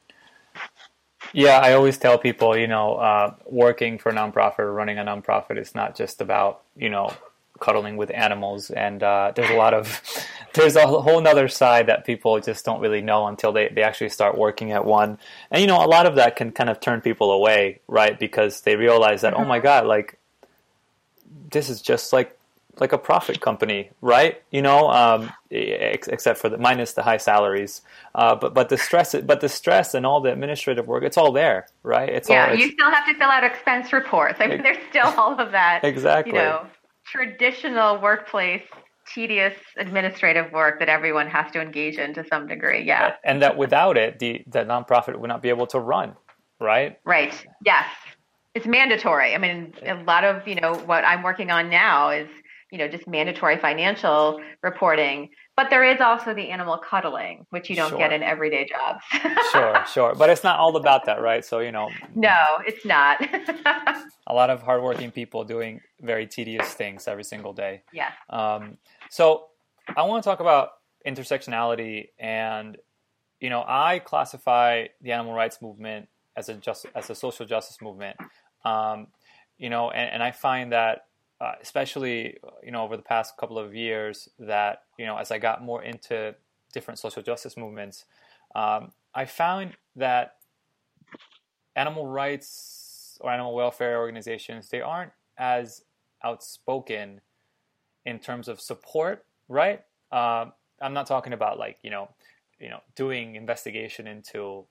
Yeah, I always tell people, working for a nonprofit or running a nonprofit is not just about, cuddling with animals, and there's a whole nother side that people just don't really know until they actually start working at one. And a lot of that can kind of turn people away, right? Because they realize that, oh my God, like this is just like like a profit company, right? Except for minus the high salaries, but the stress and all the administrative work, it's all there, right? You still have to fill out expense reports. I mean, there's still all of that, exactly, traditional workplace tedious administrative work that everyone has to engage in to some degree. Yeah, and that without it, the nonprofit would not be able to run, right? Right. Yes, it's mandatory. I mean, a lot of what I'm working on now is just mandatory financial reporting. But there is also the animal cuddling, which you don't get in everyday jobs. Sure. But it's not all about that, right? So, No, it's not. A lot of hardworking people doing very tedious things every single day. Yeah. So I want to talk about intersectionality, and, I classify the animal rights movement as a social justice movement. And I find that, especially, over the past couple of years, that, as I got more into different social justice movements, I found that animal rights or animal welfare organizations, they aren't as outspoken in terms of support, right? I'm not talking about doing investigation into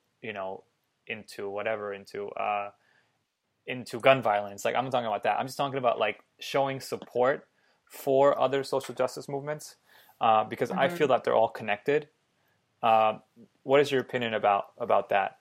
gun violence. Like, I'm not talking about that. I'm just talking about showing support for other social justice movements, because I feel that they're all connected. What is your opinion about that?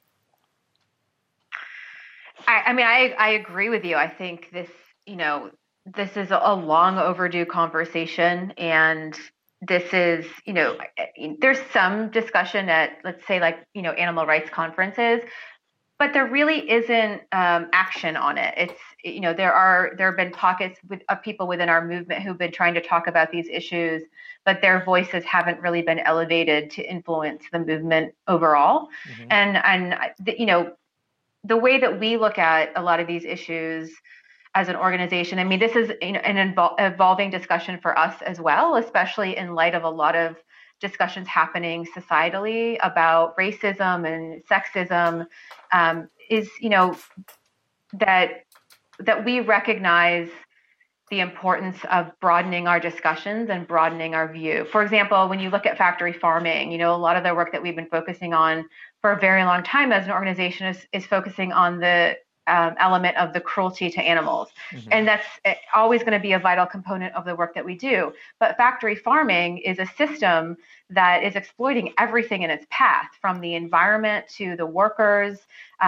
I agree with you. I think this is a long overdue conversation, and this is, there's some discussion at, let's say, animal rights conferences, but there really isn't action on it. It's, there have been pockets of people within our movement who've been trying to talk about these issues, but their voices haven't really been elevated to influence the movement overall. Mm-hmm. And the way that we look at a lot of these issues as an organization, I mean, this is an evolving discussion for us as well, especially in light of a lot of discussions happening societally about racism and sexism, is that we recognize the importance of broadening our discussions and broadening our view. For example, when you look at factory farming, a lot of the work that we've been focusing on for a very long time as an organization is focusing on the element of the cruelty to animals. Mm-hmm. And that's always going to be a vital component of the work that we do. But factory farming is a system that is exploiting everything in its path, from the environment to the workers,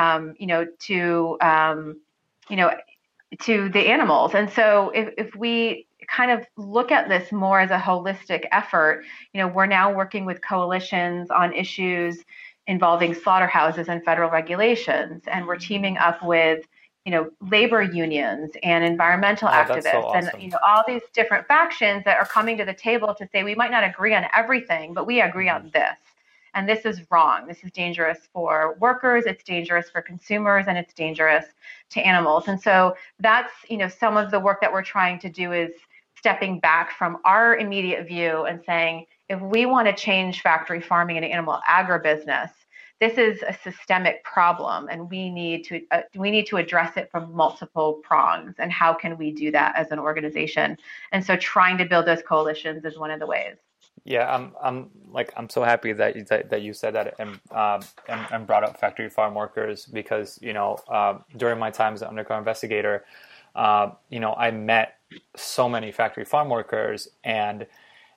to the animals. And so if we kind of look at this more as a holistic effort, we're now working with coalitions on issues involving slaughterhouses and federal regulations. And we're teaming up with, labor unions and environmental activists, so awesome. And, all these different factions that are coming to the table to say, we might not agree on everything, but we agree on this. And this is wrong. This is dangerous for workers. It's dangerous for consumers, and it's dangerous to animals. And so that's, some of the work that we're trying to do is stepping back from our immediate view and saying, if we want to change factory farming and animal agribusiness, this is a systemic problem, and we need to address it from multiple prongs. And how can we do that as an organization? And so trying to build those coalitions is one of the ways. Yeah, I'm so happy that you said that and brought up factory farm workers, because during my time as an undercover investigator, I met so many factory farm workers, and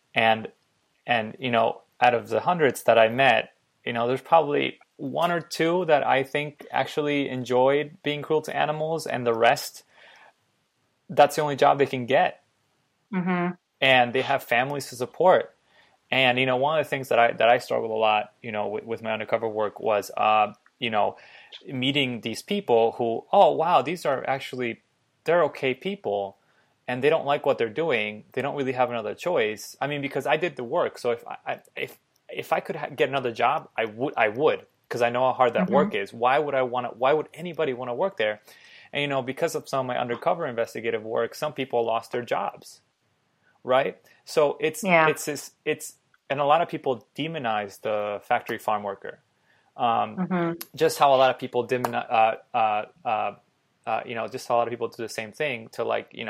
out of the hundreds that I met, there's probably one or two that I think actually enjoyed being cruel to animals, and the rest, that's the only job they can get. Mm-hmm. And they have families to support. And, one of the things that I struggled a lot, with my undercover work was, meeting these people who, oh, wow, these are actually, they're okay people, and they don't like what they're doing. They don't really have another choice. I mean, because I did the work. So if I could get another job, I would, because I know how hard that mm-hmm. work is. Why would anybody want to work there? And, because of some of my undercover investigative work, some people lost their jobs. Right. So and a lot of people demonize the factory farm worker. Mm-hmm. Just how a lot of people just how a lot of people do the same thing to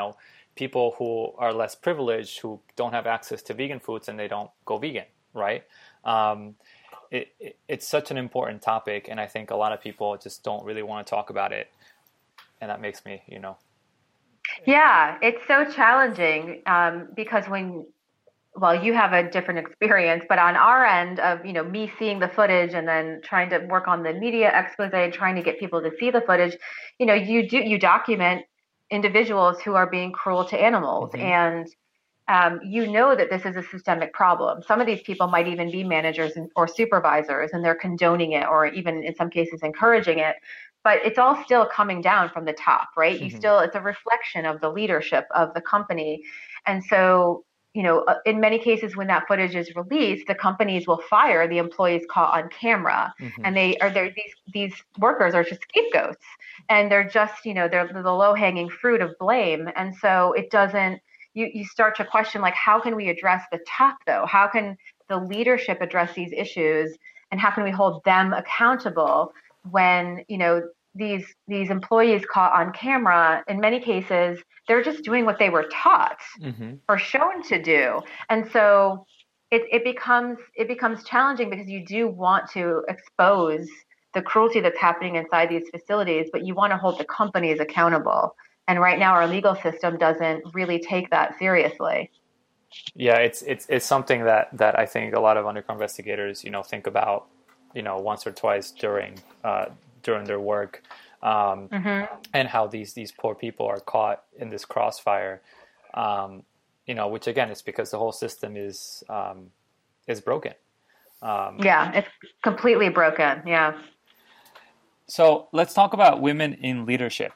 people who are less privileged, who don't have access to vegan foods, and they don't go vegan, right? Um, it's such an important topic, and I think a lot of people just don't really want to talk about it, and that makes me, Yeah, it's so challenging because well, you have a different experience, but on our end of, me seeing the footage and then trying to work on the media expose, trying to get people to see the footage, you document individuals who are being cruel to animals. Mm-hmm. And that this is a systemic problem. Some of these people might even be managers or supervisors, and they're condoning it or even in some cases encouraging it. But it's all still coming down from the top, right? Mm-hmm. It's a reflection of the leadership of the company. And so, in many cases, when that footage is released, the companies will fire the employees caught on camera, Mm-hmm. and these workers are just scapegoats, and they're just, they're the low hanging fruit of blame. And so it doesn't. You start to question, like, how can we address the top though? How can the leadership address these issues, and how can we hold them accountable when these employees caught on camera, in many cases they're just doing what they were taught Mm-hmm. or shown to do. And so it becomes challenging because you do want to expose the cruelty that's happening inside these facilities, but you want to hold the companies accountable. And right now, our legal system doesn't really take that seriously. Yeah, it's something that I think a lot of undercover investigators, think about, once or twice during their work, Mm-hmm. and how these poor people are caught in this crossfire, which again is because the whole system is broken. Yeah, it's completely broken. Yeah. So let's talk about women in leadership.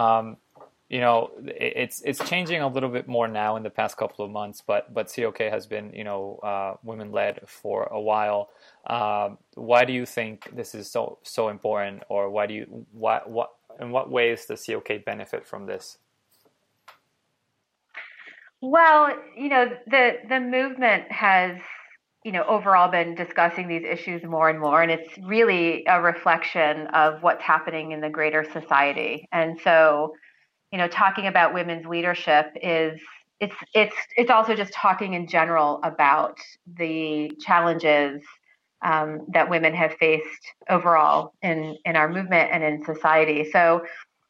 It's changing a little bit more now in the past couple of months, but COK has been, women led for a while. Why do you think this is so important, or what in what ways does COK benefit from this? Well, the movement has, overall been discussing these issues more and more, and it's really a reflection of what's happening in the greater society. And so, talking about women's leadership is it's also just talking in general about the challenges that women have faced overall in our movement and in society. So,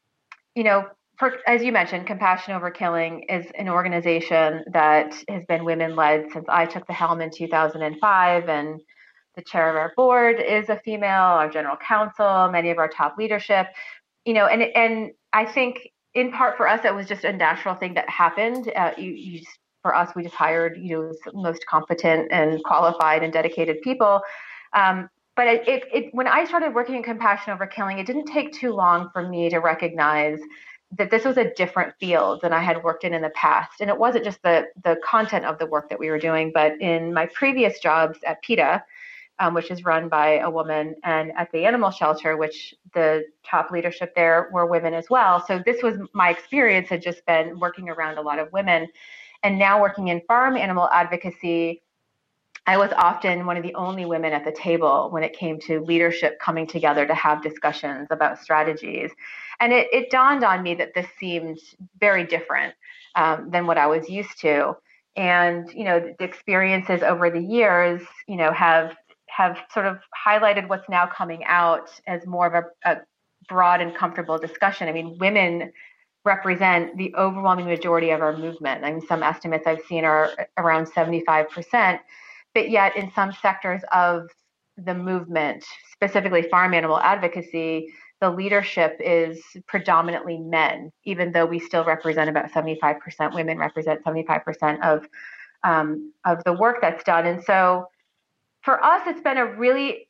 as you mentioned, Compassion Over Killing is an organization that has been women led since I took the helm in 2005, and the chair of our board is a female, our general counsel, many of our top leadership, and I think in part for us, it was just a natural thing that happened. For us, we just hired, most competent and qualified and dedicated people. But when I started working in Compassion Over Killing, it didn't take too long for me to recognize that this was a different field than I had worked in the past. And it wasn't just the content of the work that we were doing, but in my previous jobs at PETA, which is run by a woman, and at the animal shelter, which the top leadership there were women as well. So this was my experience, had just been working around a lot of women. And now working in farm animal advocacy, I was often one of the only women at the table when it came to leadership coming together to have discussions about strategies. And it dawned on me that this seemed very different than what I was used to. And, the experiences over the years, have sort of highlighted what's now coming out as more of a broad and comfortable discussion. I mean, women represent the overwhelming majority of our movement. I mean, some estimates I've seen are around 75%. But yet, in some sectors of the movement, specifically farm animal advocacy, the leadership is predominantly men, even though we still represent about 75%. Women represent 75% of the work that's done. And so, for us, it's been a really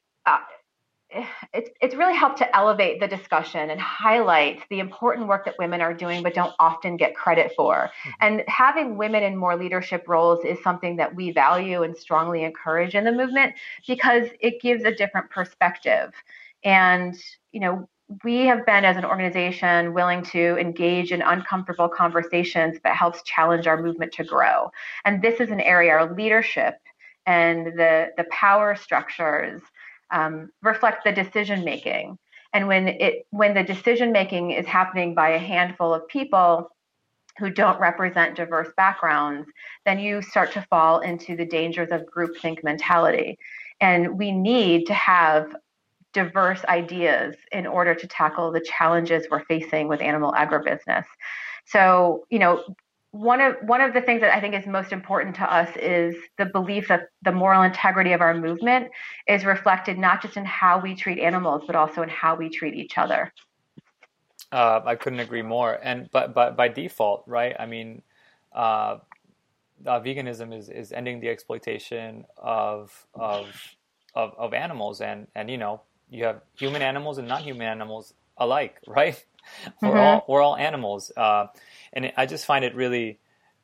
it's really helped to elevate the discussion and highlight the important work that women are doing but don't often get credit for. Mm-hmm. And having women in more leadership roles is something that we value and strongly encourage in the movement because it gives a different perspective. And, we have been, as an organization, willing to engage in uncomfortable conversations that helps challenge our movement to grow. And this is an area, our leadership and the power structures reflect the decision making. And when the decision making is happening by a handful of people, who don't represent diverse backgrounds, then you start to fall into the dangers of groupthink mentality. And we need to have diverse ideas in order to tackle the challenges we're facing with animal agribusiness. So, one of the things that I think is most important to us is the belief that the moral integrity of our movement is reflected not just in how we treat animals, but also in how we treat each other. I couldn't agree more. And but by default, right? I mean, veganism is ending the exploitation of animals, and you have human animals and non-human animals alike, right? We're all animals, and I just find it really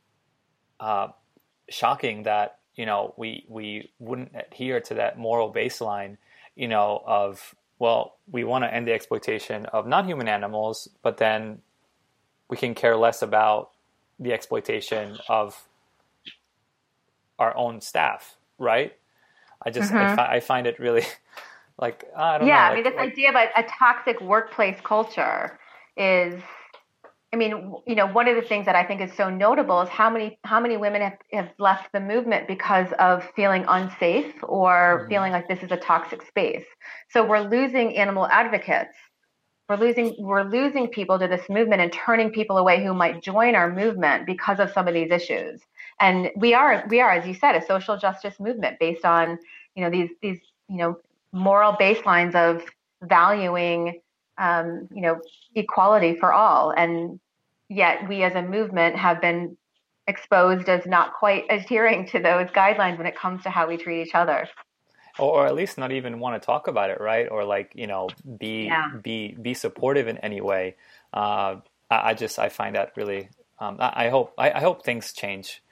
shocking that we wouldn't adhere to that moral baseline, of, well, we want to end the exploitation of non-human animals, but then we can care less about the exploitation of our own staff, right? I find it really like, I don't know. Yeah, I mean, this idea of a toxic workplace culture is, I mean, one of the things that I think is so notable is how many women have left the movement because of feeling unsafe or feeling like this is a toxic space. So we're losing animal advocates. We're losing people to this movement and turning people away who might join our movement because of some of these issues. And we are, as you said, a social justice movement based on, these moral baselines of valuing, equality for all. And yet we as a movement have been exposed as not quite adhering to those guidelines when it comes to how we treat each other. Or at least not even want to talk about it, right? Or like, be supportive in any way. I find that really, I hope things change.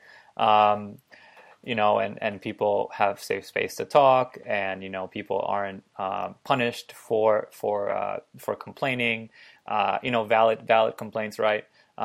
And people have safe space to talk, and people aren't punished for complaining, valid complaints, right?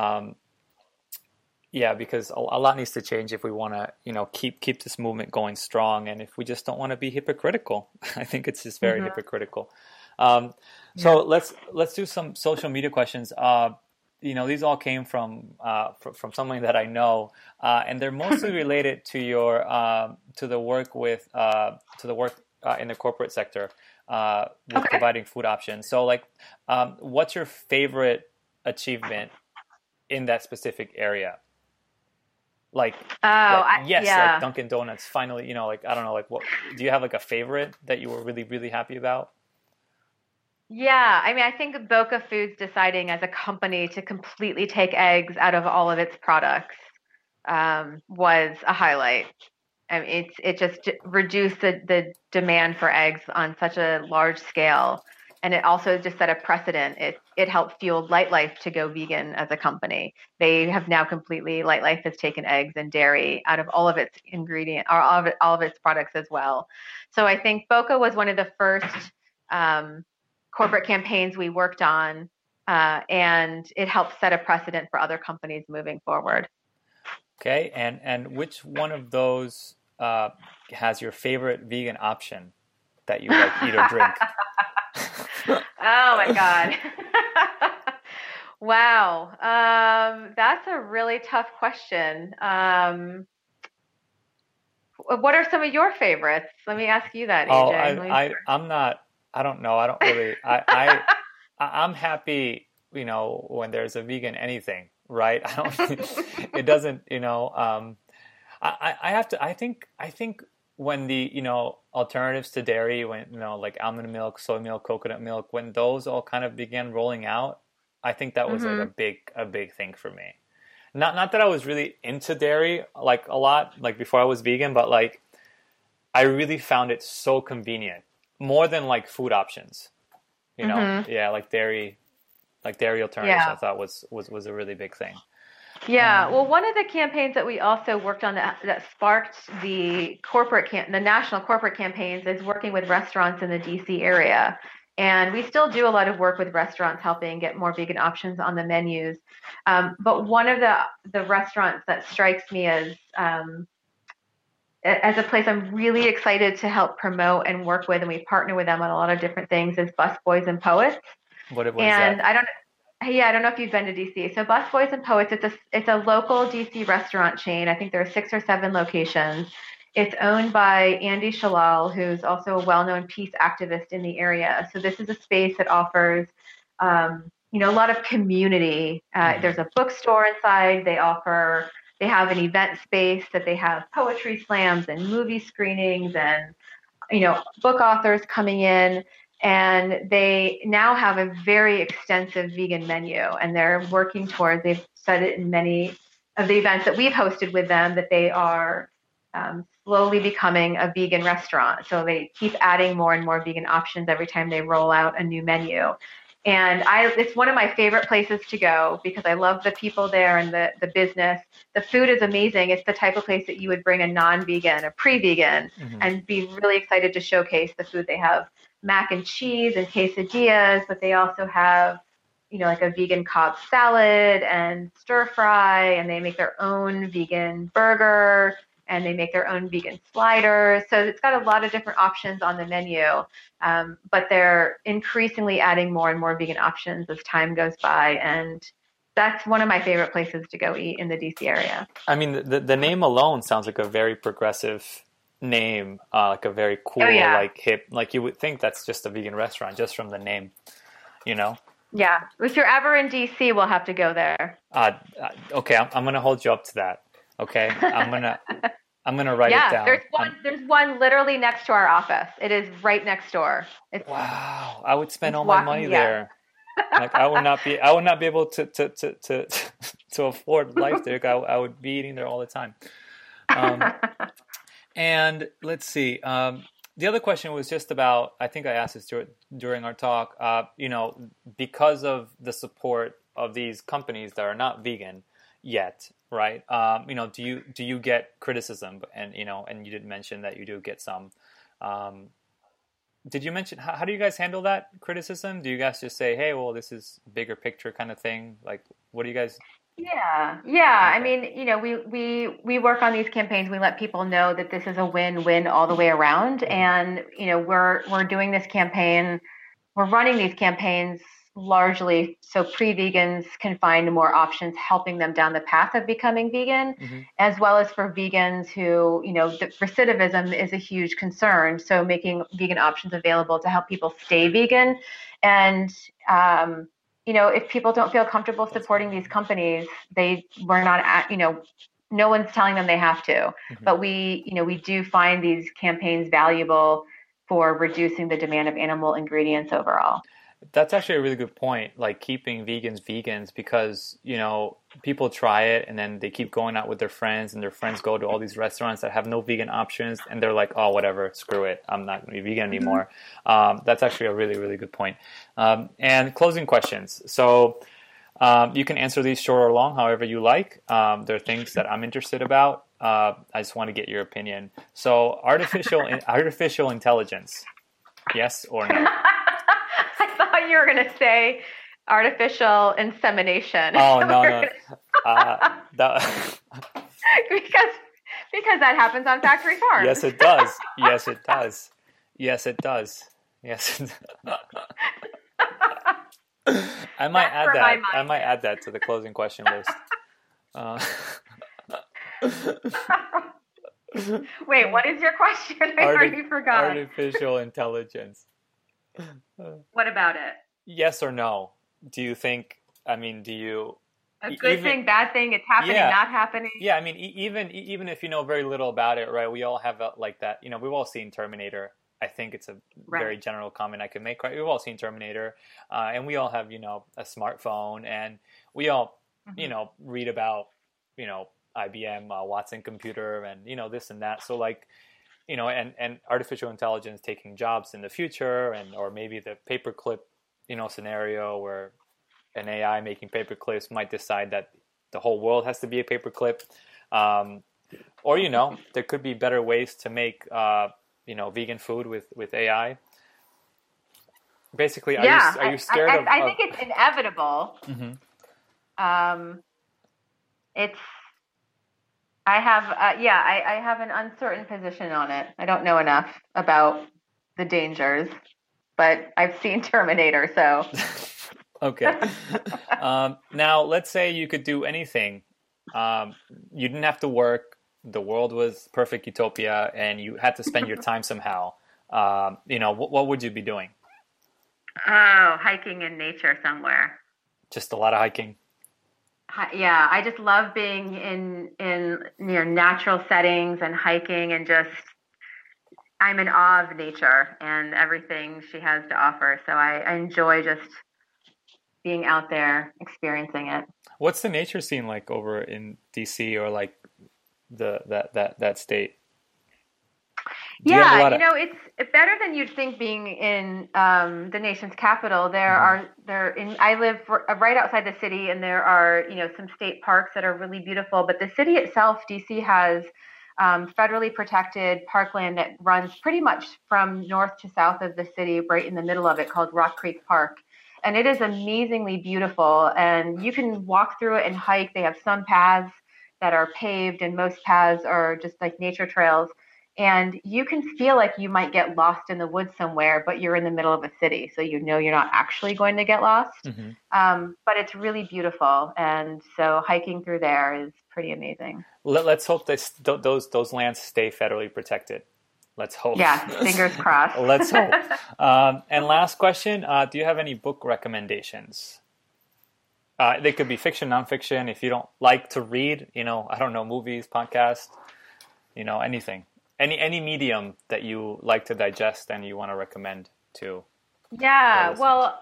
Because a lot needs to change if we want to keep this movement going strong, and if we just don't want to be hypocritical. I think it's just very hypocritical. So let's do some social media questions. These all came from someone that I know, and they're mostly related to your to the work in the corporate sector with providing food options. So, like, what's your favorite achievement in that specific area? Like Dunkin' Donuts finally, I don't know, like, what do you have, like a favorite that you were really, really happy about? Yeah, I mean, I think Boca Foods deciding as a company to completely take eggs out of all of its products was a highlight. I mean, it just reduced the demand for eggs on such a large scale. And it also just set a precedent. It helped fuel Lightlife to go vegan as a company. They have now Lightlife has taken eggs and dairy out of all of its ingredients, or all of its products as well. So I think Boca was one of the first corporate campaigns we worked on, and it helped set a precedent for other companies moving forward. Okay, and which one of those has your favorite vegan option that you like eat or drink? Oh my God. Wow. That's a really tough question. What are some of your favorites? Let me ask you that, AJ. I don't know. I don't really, I'm happy, when there's a vegan anything, right? It doesn't, I think when the, alternatives to dairy, when, like almond milk, soy milk, coconut milk, when those all kind of began rolling out, I think that was like a big thing for me. Not that I was really into dairy, like a lot, like before I was vegan, but like I really found it so convenient, more than like food options, like dairy alternatives. I thought was a really big thing. Yeah, well, one of the campaigns that we also worked on that sparked the national corporate campaigns is working with restaurants in the DC area. And we still do a lot of work with restaurants helping get more vegan options on the menus. But one of the restaurants that strikes me as a place I'm really excited to help promote and work with, and we partner with them on a lot of different things, is Busboys and Poets. What is that? Yeah, I don't know if you've been to DC. So Busboys and Poets, it's a local DC restaurant chain. I think there are 6 or 7 locations. It's owned by Andy Shalal, who's also a well-known peace activist in the area. So this is a space that offers, a lot of community. There's a bookstore inside. They have an event space that they have poetry slams and movie screenings and book authors coming in, and they now have a very extensive vegan menu, and they've said it in many of the events that we've hosted with them that they are slowly becoming a vegan restaurant. So they keep adding more and more vegan options every time they roll out a new menu. And it's one of my favorite places to go because I love the people there and the business. The food is amazing. It's the type of place that you would bring a non-vegan, a pre-vegan, and be really excited to showcase the food. They have mac and cheese and quesadillas, but they also have, like a vegan Cobb salad and stir fry, and they make their own vegan burger, and they make their own vegan sliders. So it's got a lot of different options on the menu, but they're increasingly adding more and more vegan options as time goes by. And that's one of my favorite places to go eat in the DC area. I mean, the name alone sounds like a very progressive name, like a very cool, like hip, like you would think that's just a vegan restaurant just from the name, Yeah. If you're ever in DC, we'll have to go there. Okay. I'm going to hold you up to that. Okay. I'm going to write it down. There's one literally next to our office. It is right next door. Wow. I would spend all my money there. Like I would not be able to afford life there. I would be eating there all the time. And let's see. The other question was just about, I think I asked this during our talk, because of the support of these companies that are not vegan yet, right? Do you get criticism? And and you did mention that you do get some. Did you mention how do you guys handle that criticism? Do you guys just say, "Hey, well, this is bigger picture kind of thing"? Like, what do you guys? Yeah. I mean, we work on these campaigns. We let people know that this is a win-win all the way around, and we're doing this campaign. We're running these campaigns largely so pre-vegans can find more options, helping them down the path of becoming vegan, as well as for vegans who, the recidivism is a huge concern. So making vegan options available to help people stay vegan. And, if people don't feel comfortable supporting these companies, we're not, no one's telling them they have to, but we do find these campaigns valuable for reducing the demand of animal ingredients overall. That's actually a really good point, like keeping vegans, because, people try it and then they keep going out with their friends and their friends go to all these restaurants that have no vegan options and they're like, oh, whatever, screw it. I'm not going to be vegan anymore. That's actually a really, really good point. And closing questions. So you can answer these short or long, however you like. There are things that I'm interested about. I just want to get your opinion. So artificial intelligence, yes or no? I thought you were going to say artificial insemination. Oh, no. Because that happens on factory farms. Yes, it does. I might add that to the closing question list. Wait, what is your question? I already forgot. Artificial intelligence. What about it? Yes or no? Do you think? I mean, do you? A good thing, bad thing? It's happening, not happening. Yeah, I mean, even if you know very little about it, right? We all have like that. We've all seen Terminator. I think it's a very general comment I can make. Right? We've all seen Terminator, and we all have a smartphone, and we all read about IBM Watson computer and this and that. So like. And artificial intelligence taking jobs in the future, or maybe the paperclip, scenario where an AI making paperclips might decide that the whole world has to be a paperclip, or there could be better ways to make vegan food with AI. Basically, are you scared of? I think it's inevitable. I have an uncertain position on it. I don't know enough about the dangers, but I've seen Terminator, so. Okay. Now, let's say you could do anything. You didn't have to work. The world was perfect utopia, and you had to spend your time somehow. What would you be doing? Oh, hiking in nature somewhere. Just a lot of hiking. Yeah, I just love being in near natural settings and hiking and just I'm in awe of nature and everything she has to offer. So I enjoy just being out there experiencing it. What's the nature scene like over in DC or like that state? Yeah, it's better than you'd think being in the nation's capital. I live right outside the city, and there are some state parks that are really beautiful. But the city itself, DC, has federally protected parkland that runs pretty much from north to south of the city, right in the middle of it, called Rock Creek Park. And it is amazingly beautiful, and you can walk through it and hike. They have some paths that are paved, and most paths are just like nature trails. And you can feel like you might get lost in the woods somewhere, but you're in the middle of a city, so you're not actually going to get lost. Mm-hmm. But it's really beautiful, and so hiking through there is pretty amazing. Let's hope that those lands stay federally protected. Let's hope. Yeah, fingers crossed. Let's hope. And last question, do you have any book recommendations? They could be fiction, nonfiction. If you don't like to read, I don't know, movies, podcasts, anything. Any medium that you like to digest and you want to recommend to. Yeah, well,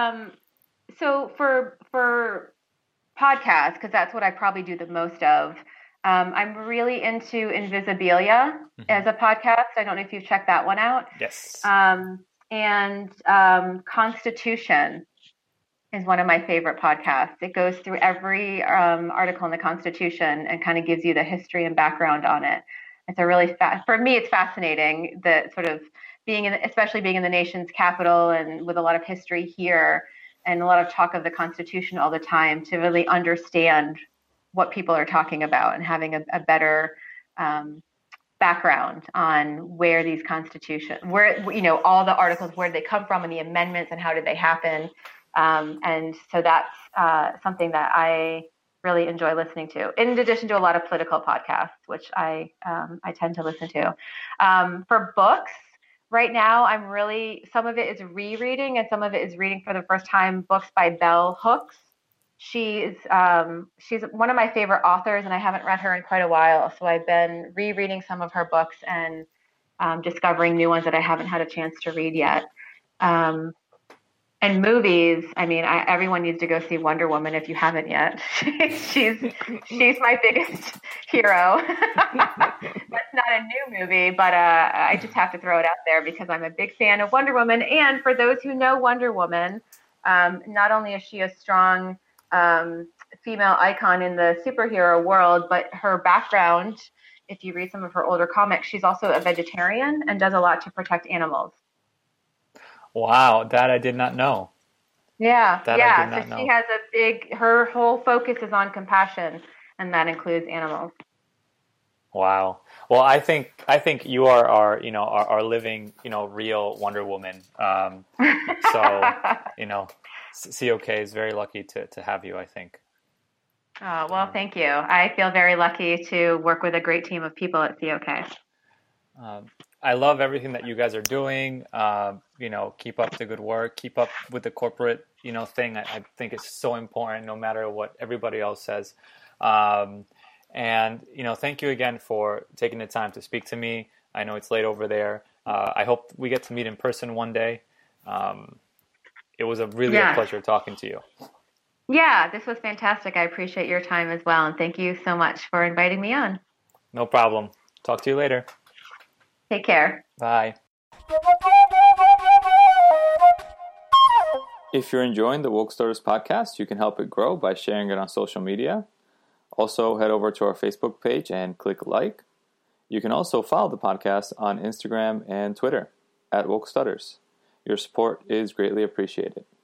so for podcasts, because that's what I probably do the most of, I'm really into Invisibilia as a podcast. I don't know if you've checked that one out. Yes. And Constitution is one of my favorite podcasts. It goes through every article in the Constitution and kind of gives you the history and background on it. It's for me, it's fascinating that sort of especially being in the nation's capital and with a lot of history here and a lot of talk of the Constitution all the time, to really understand what people are talking about and having a better background on where these all the articles, where they come from and the amendments and how did they happen. And so that's something that I really enjoy listening to, in addition to a lot of political podcasts, which I tend to listen to. For books, right now, some of it is rereading and some of it is reading for the first time books by Bell Hooks. She's one of my favorite authors, and I haven't read her in quite a while. So I've been rereading some of her books and discovering new ones that I haven't had a chance to read yet. And movies, everyone needs to go see Wonder Woman if you haven't yet. She's my biggest hero. That's not a new movie, but I just have to throw it out there because I'm a big fan of Wonder Woman. And for those who know Wonder Woman, not only is she a strong female icon in the superhero world, but her background, if you read some of her older comics, she's also a vegetarian and does a lot to protect animals. Wow, that I did not know. Yeah, so she has her whole focus is on compassion, and that includes animals. Wow. Well, I think you are our living, real Wonder Woman. So, COK is very lucky to have you, I think. Oh, well, thank you. I feel very lucky to work with a great team of people at COK. I love everything that you guys are doing. Keep up the good work. Keep up with the corporate, thing. I think it's so important, no matter what everybody else says. And thank you again for taking the time to speak to me. I know it's late over there. I hope we get to meet in person one day. It was a pleasure talking to you. Yeah, this was fantastic. I appreciate your time as well. And thank you so much for inviting me on. No problem. Talk to you later. Take care. Bye. If you're enjoying the Woke Starters podcast, you can help it grow by sharing it on social media. Also, head over to our Facebook page and click like. You can also follow the podcast on Instagram and Twitter @WokeStutters. Your support is greatly appreciated.